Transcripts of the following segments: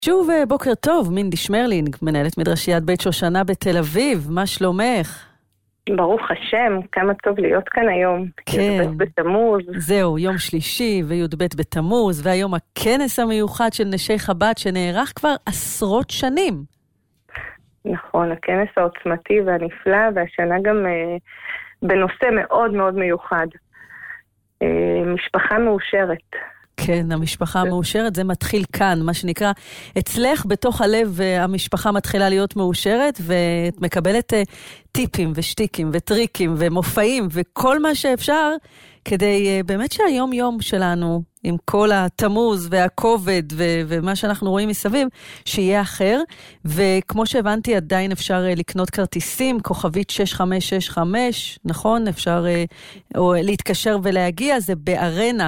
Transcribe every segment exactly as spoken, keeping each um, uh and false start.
שוב בוקר טוב, מינדי שמרלינג, מנהלת מדרשיית בית שושנה בתל אביב, מה שלומך? ברוך השם, כמה טוב להיות כאן היום. כן. י"ב בתמוז. זהו, יום שלישי וי"ב בתמוז, והיום הכנס המיוחד של נשי חב"ד שנערך כבר עשרות שנים. נכון, הכנס העוצמתי והנפלא, והשנה גם אה, בנושא מאוד מאוד מיוחד. אה, משפחה מאושרת. כן, המשפחה המאושרת, זה מתחיל כאן, מה שנקרא, אצלך בתוך הלב המשפחה מתחילה להיות מאושרת, ואת מקבלת טיפים ושטיקים וטריקים ומופעים, וכל מה שאפשר, כדי באמת שהיום יום שלנו, עם כל התמוז והכובד ו- ומה שאנחנו רואים מסביב, שיהיה אחר, וכמו שהבנתי עדיין אפשר לקנות כרטיסים, כוכבית שש חמש שש חמש, נכון? אפשר או להתקשר ולהגיע, זה בארנה,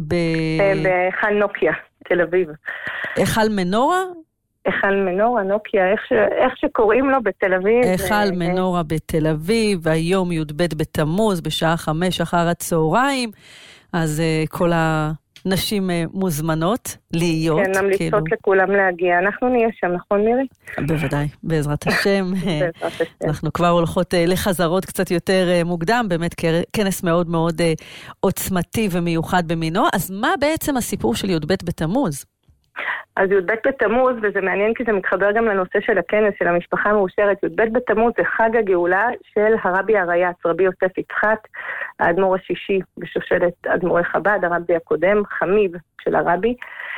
בהיכל נוקיה, תל אביב. היכל מנורה? היכל מנורה, נוקיה, איך, ש... איך שקוראים לו בתל אביב. היכל מנורה בתל אביב, היום י"ב בתמוז, בשעה חמש אחר הצהריים, אז uh, כל הנשים uh, מוזמנות להיות. כן, נמליצות כאילו... לכולם להגיע. אנחנו נהיה שם, נכון מירי? בוודאי, בעזרת השם. בעזרת השם. אנחנו כבר הולכות uh, לחזרות קצת יותר uh, מוקדם, באמת כנס מאוד מאוד uh, עוצמתי ומיוחד במינו. אז מה בעצם הסיפור של י"ב בתמוז? אז י"ב בתמוז, וזה מעניין כי זה מתחבר גם לנושא של הכנס של המשפחה המאושרת, י"ב בתמוז זה חג הגאולה של הרבי הריי"צ, רבי יוסף יצחק, האדמו"ר השישי בשושלת אדמו"רי חב"ד, הרבי הקודם, חמיב של הרבי.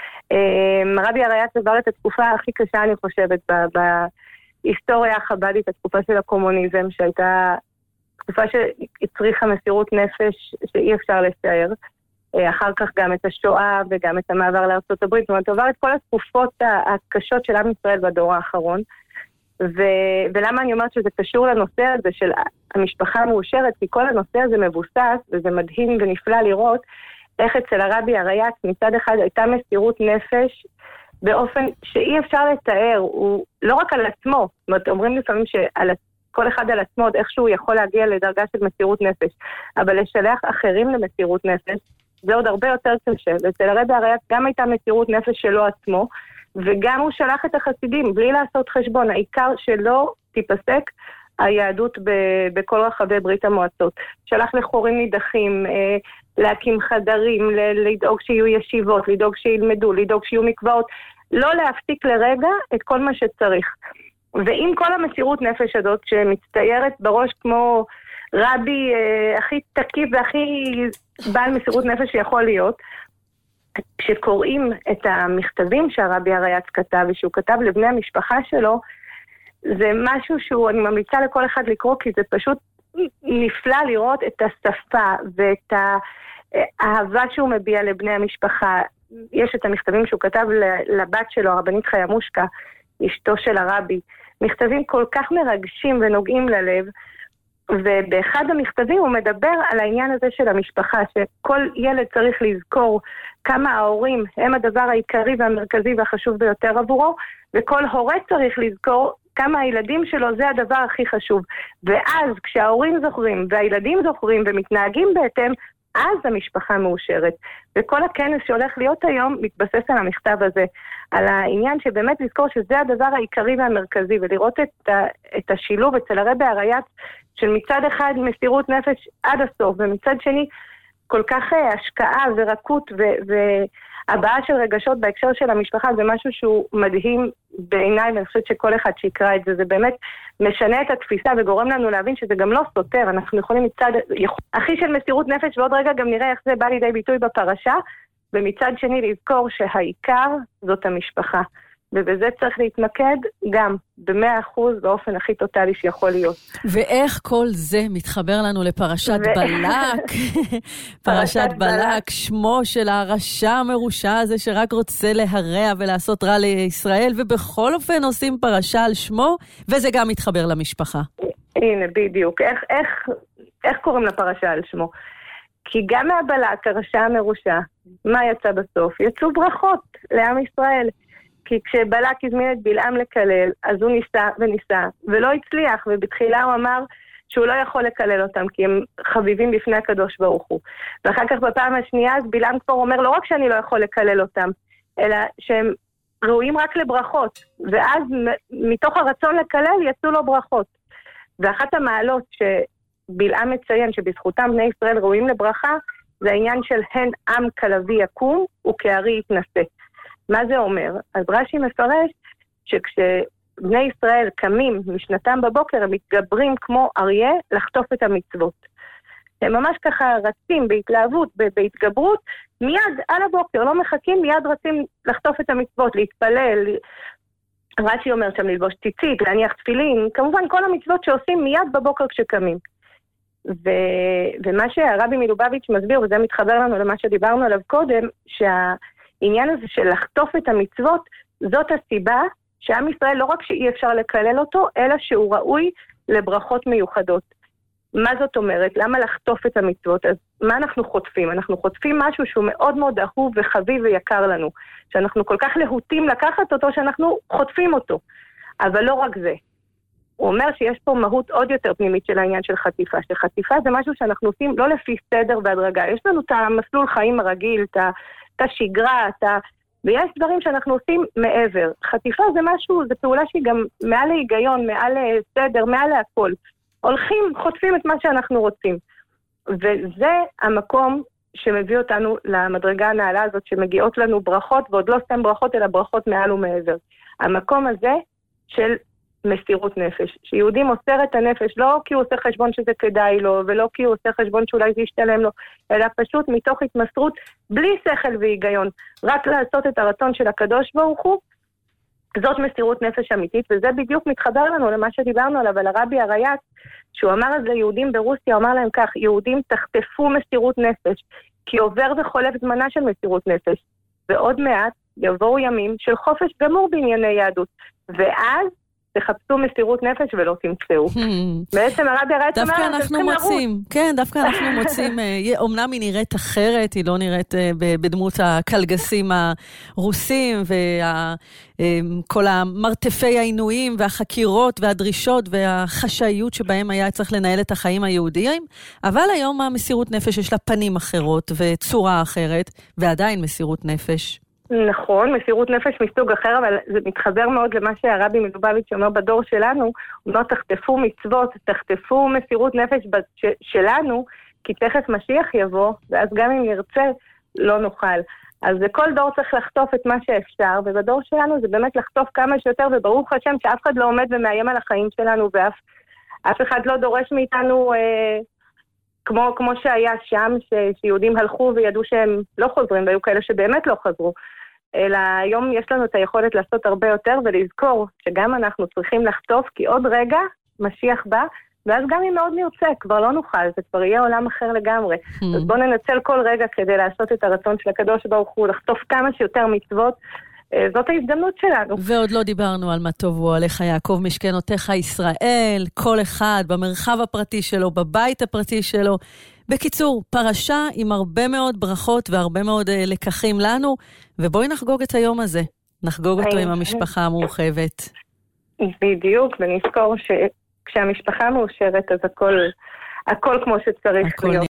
הרבי הריי"צ עבר את התקופה הכי קשה, אני חושבת, בהיסטוריה החב"דית, התקופה של הקומוניזם, שהייתה תקופה שהצריכה מסירות נפש שאי אפשר לתאר. אחר כך גם את השואה וגם את המעבר לארצות הברית, זאת אומרת, עבר את כל התקופות הקשות של עם ישראל בדור האחרון, ו- ולמה אני אומרת שזה קשור לנושא הזה של המשפחה המאושרת, כי כל הנושא הזה מבוסס, וזה מדהים ונפלא לראות, איך אצל הרבי הריי"צ מצד אחד הייתה מסירות נפש, באופן שאי אפשר לתאר, הוא לא רק על עצמו, זאת אומרת, אומרים לפעמים שעל כל אחד על עצמו, איכשהו יכול להגיע לדרגה של מסירות נפש, אבל לשלח אחרים למסירות נפש, זה עוד הרבה יותר קשה, ואצל הרבי הריי"צ גם הייתה מסירות נפש שלו עצמו, וגם הוא שלח את החסידים, בלי לעשות חשבון, העיקר שלא תיפסק היהדות ב- בכל רחבי ברית המועצות. שלח לחורים נידחים, אה, להקים חדרים, ל- לדאוג שיהיו ישיבות, לדאוג שילמדו, לדאוג שיהיו מקוואות, לא להפסיק לרגע את כל מה שצריך. ועם כל המסירות נפש הזאת, שמצטיירת בראש כמו רבי אה, הכי תקיף והכי בעל מסירות נפש שיכול להיות, כשקוראים את המכתבים שהרבי הריי"צ כתב, ושהוא כתב לבני המשפחה שלו, זה משהו שהוא, אני ממליצה לכל אחד לקרוא, כי זה פשוט נפלא לראות את השפה ואת האהבה שהוא מביע לבני המשפחה. יש את המכתבים שהוא כתב לבת שלו, הרבנית חיה מושקה, אשתו של הרבי, מכתבים כל כך מרגשים ונוגעים ללב, ובאחד המכתבים הוא מדבר על העניין הזה של המשפחה, שכל ילד צריך לזכור כמה ההורים הם הדבר העיקרי והמרכזי והחשוב ביותר עבורו, וכל הורה צריך לזכור כמה הילדים שלו זה הדבר הכי חשוב. ואז כשההורים זוכרים והילדים זוכרים ומתנהגים בהתאם, אז המשפחה מאושרת. וכל הכנס שהולך להיות היום מתבסס על המכתב הזה, על העניין שבאמת לזכור שזה הדבר העיקרי והמרכזי, ולראות את, ה, את השילוב אצל הרבי הריי"צ, של מצד אחד מסירות נפש עד הסוף, ומצד שני כל כך השקעה ורקות והבעה של רגשות בהקשר של המשפחה, זה משהו שהוא מדהים בעיניי, ואני חושבת שכל אחד שיקרא את זה, זה באמת משנה את התפיסה וגורם לנו להבין שזה גם לא סותר, אנחנו יכולים מצד הכי של מסירות נפש, ועוד רגע גם נראה איך זה בא לידי ביטוי בפרשה, ומצד שני לזכור שהעיקר זאת המשפחה. ובזה צריך להתמקד גם ב-מאה אחוז באופן הכי טוטלי שיכול להיות. ואיך כל זה מתחבר לנו לפרשת ו... בלק? פרשת בלק, שמו של הרשע המרושע הזה שרק רוצה להרע ולעשות רע לישראל, ובכל אופן עושים פרשה על שמו, וזה גם מתחבר למשפחה. הנה, בדיוק. איך, איך, איך קוראים לפרשה על שמו? כי גם מהבלק, הרשע המרושע, מה יצא בסוף? יצאו ברכות לעם ישראל. כי כשבלק הזמין את בלעם לקלל, אז הוא ניסה וניסה, ולא הצליח, ובתחילה הוא אמר שהוא לא יכול לקלל אותם, כי הם חביבים בפני הקדוש ברוך הוא. ואחר כך בפעם השנייה, אז בלעם כבר אומר, לא רק שאני לא יכול לקלל אותם, אלא שהם ראויים רק לברכות, ואז מתוך הרצון לקלל יצאו לו ברכות. ואחת המעלות שבלעם מציין שבזכותם בני ישראל ראויים לברכה, זה העניין של הן עם כלבי יקום וכארי יתנשא. מה זה אומר? אז רש"י מפרש שכשבני ישראל קמים משנתם בבוקר, הם מתגברים כמו אריה לחטוף את המצוות. הם ממש ככה רצים בהתלהבות, בהתגברות, מיד על הבוקר, לא מחכים, מיד רצים לחטוף את המצוות, להתפלל. רש"י אומר שם ללבוש ציצית, להניח תפילין, כמובן כל המצוות שעושים מיד בבוקר כשקמים. ו... ומה שהרבי מלובביץ' מסביר, וזה מתחבר לנו למה שדיברנו עליו קודם, שהעניין הזה של לחטוף את המצוות, זאת הסיבה שעם ישראל לא רק שאי אפשר לקלל אותו, אלא שהוא ראוי לברכות מיוחדות. מה זאת אומרת? למה לחטוף את המצוות? אז מה אנחנו חוטפים? אנחנו חוטפים משהו שהוא מאוד מאוד אהוב וחביב ויקר לנו, שאנחנו כל כך להוטים לקחת אותו שאנחנו חוטפים אותו. אבל לא רק זה. הוא אומר שיש פה מהות עוד יותר פנימית של העניין של חטיפה, שחטיפה זה משהו שאנחנו עושים לא לפי סדר והדרגה. יש לנו את המסלול חיים הרגיל, את השגרה, את ה... ויש דברים שאנחנו עושים מעבר. חטיפה זה משהו, זה פעולה שהיא גם מעל להיגיון, מעל סדר, מעל להכל. הולכים, חוטפים את מה שאנחנו רוצים. וזה המקום שמביא אותנו למדרגה הנעלה הזאת, שמגיעות לנו ברכות, ועוד לא סתם ברכות, אלא ברכות מעל ומעבר. המקום הזה של מסירות נפש. שיהודי מוסר את הנפש, לא כי הוא עושה חשבון שזה כדאי לו, ולא כי הוא עושה חשבון שאולי זה ישתלם לו, אלא פשוט מתוך התמסרות, בלי שכל והיגיון, רק לעשות את הרצון של הקדוש ברוך הוא, זאת מסירות נפש אמיתית, וזה בדיוק מתחבר לנו למה שדיברנו עליו, על הרבי הריי"צ, שהוא אמר אז ליהודים ברוסיה, הוא אמר להם כך, יהודים תחטפו מסירות נפש, כי עובר וחולף זמנה של מסירות נפש, ועוד מעט יבואו ימים של חופש גמור בענייני יהדות, ואז תחפשו מסירות נפש ולא תמצאו. בעצם הרבי הריי"צ אמר, דווקא אנחנו מוצאים, כן, דווקא אנחנו מוצאים, אומנם היא נראית אחרת, היא לא נראית בדמות הקלגסים הרוסים, וכל המרתפי העינויים והחקירות והדרישות והחשאיות שבהם היה צריך לנהל את החיים היהודיים, אבל היום המסירות נפש יש לה פנים אחרות וצורה אחרת, ועדיין מסירות נפש. נכון, מסירות נפש מסוג אחר, אבל זה מתחבר מאוד למה שהרבי מלובביץ' אומר בדור שלנו, הוא אומר, תחטפו מצוות, תחטפו מסירות נפש שלנו, כי תכף משיח יבוא, ואז גם אם נרצה, לא נוכל. אז כל דור צריך לחטוף את מה שאפשר, ובדור שלנו זה באמת לחטוף כמה שיותר, וברוך השם שאף אחד לא עומד ומאיים על החיים שלנו, ואף אף אחד לא דורש מאיתנו... אה, כמו, כמו שהיה שם, ש, שיהודים הלכו וידעו שהם לא חוזרים, והיו כאלה שבאמת לא חזרו. אלא היום יש לנו את היכולת לעשות הרבה יותר, ולזכור שגם אנחנו צריכים לחטוף, כי עוד רגע משיח בא, ואז גם אם מאוד נרצה, כבר לא נוכל, זה כבר יהיה עולם אחר לגמרי. Mm. אז בואו ננצל כל רגע כדי לעשות את הרצון של הקדוש ברוך הוא, לחטוף כמה שיותר מצוות, זאת ההזדמנות שלנו. ועוד לא דיברנו על מה טוב הוא עליך יעקב משכנותיך ישראל, כל אחד במרחב הפרטי שלו, בבית הפרטי שלו. בקיצור, פרשה עם הרבה מאוד ברכות והרבה מאוד uh, לקחים לנו, ובואי נחגוג את היום הזה. נחגוג אותו עם המשפחה המורחבת. בדיוק, ונזכור שכשהמשפחה מאושרת אז הכל, הכל כמו שצריך להיות.